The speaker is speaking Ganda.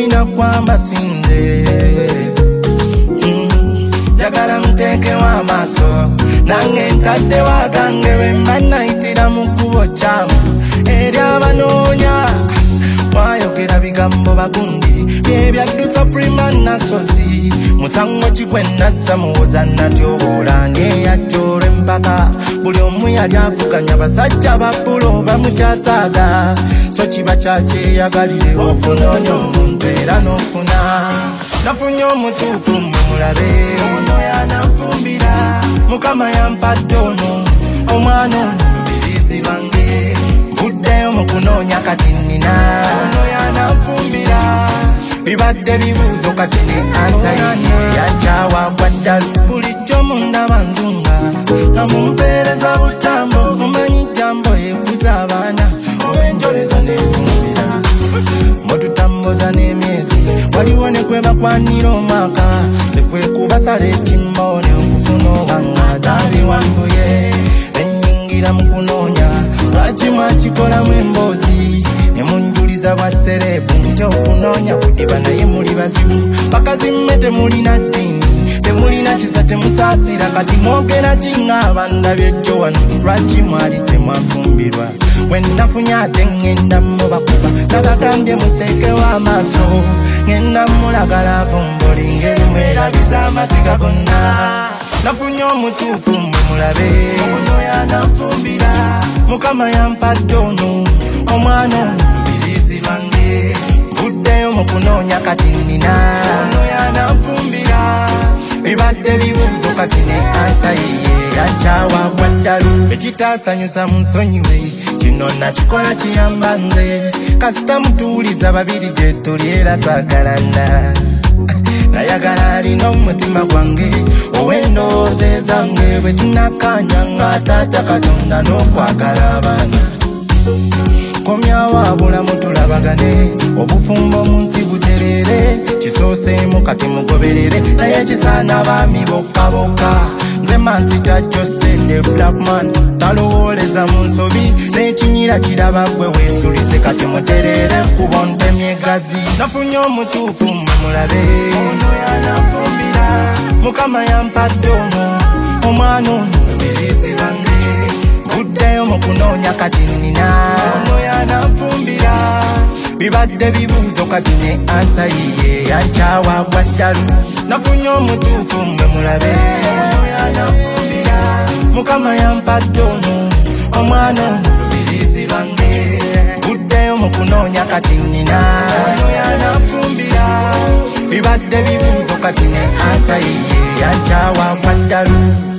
mulina kwamba sinze jagala mteke wa maso nange ntadde wagange wemba nayitira mu kkubo kyamu eri abanoonya wayogera bigambo bagundi byebyadduse prima nasozi musango kigwe nassa muwoza natyoboola neyajjolwa empaka buli omu yali avuganya basajja bapulo bamukyasaaga so kiba kyakyeyagalire okunoonya omuntu era n'ofuna nafunye omutuufu mmwe mulabe ono yananfumbira mukama yampadde ono omwana ono lubirizi lwange mvuddeyo mu kunoonya kati nnina ono yananfumbira bibadde bibuuzo kati ne ansa ye yakyawagwa ddala bulijjo mundaba nzunga nga mumpeereza butambo mumanyi jambo yeekuza abaana obenjoleza nenfumbira mututambuza n'emyezi waliwo ne gwe bakwanira omwaka tekwekubasala ekimbo ne okufuna obwanga daabi wambuye ennyingira mu kunoonya lwaki mwakikolamu emboozi ne munjuliza bwa serebu nti okunoonya kudiba naye muli bazibu bakazi mme temulina ddiini temulina kisa temusaasira kati mwogera kiŋŋaaba ndabyejjo wano lwaki mwali temwafumbirwa bwe nafunye ate ŋŋenda mubakuba nabagambye muteekewo amaaso ŋŋenda mulagala avumbuli ngeri mwerabiza amaziga gonna nafunye omutuufu mmwe mulabe ono yananfumbira mukama yampadde ono omwana ono lubirizi lwange mvuddeyo mu kunoonya kati nnina ono yananfumbira bibadde bibuuzo kati ne ansa yiye yakyawagwa ddala ekitaasanyusa munsonyiwe kino nakikola kiyamba nze kasita mutuuliza babiri gye tuli era twagalana nayagala alina omutima gwange ow'endowooza ezange bwe tunakanya nga taata katonda n'okwagala abaana komyawo abulamu tulabagane obufumbo mu nsi buterere kisooseemu kati mugoberere naye kisaana baami bokka bokka nze mansita jostende blackman talowooleza mu nsobi n'ekinyira kiraba gwe weesulize kati muterere kubo ntemyegazi nafunye omutuufu mmwe mulabe ono yananfumbira mukama yampadde ono omwana ono lubirizi lwange mvuddeyo mu kunoonya kati nnina ono yananfumbira bibadde bibuuzo kati ne ansa yiye yakyawagwa ddala nafunye omutuufu mmwe mulabe ono yananfumbira mukama yampadde ono omwana ono lubirizi lwange mvuddeyo mu kunoonya kati nnina ono yananfumbira bibadde bibuuzo kati ne ansa yiye yakyawagwa ddala